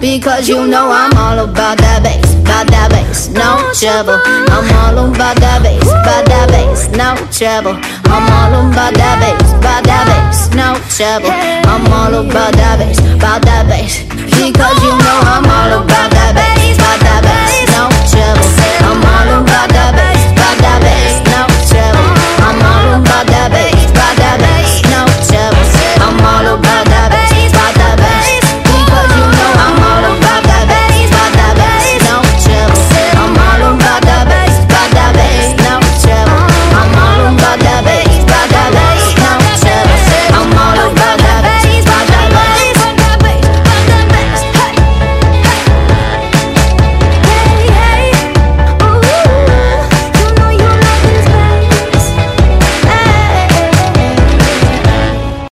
Because you know I'm all about that bass, no trouble. I'm all about that bass, no trouble. I'm all about that bass, no trouble. I'm all about that bass,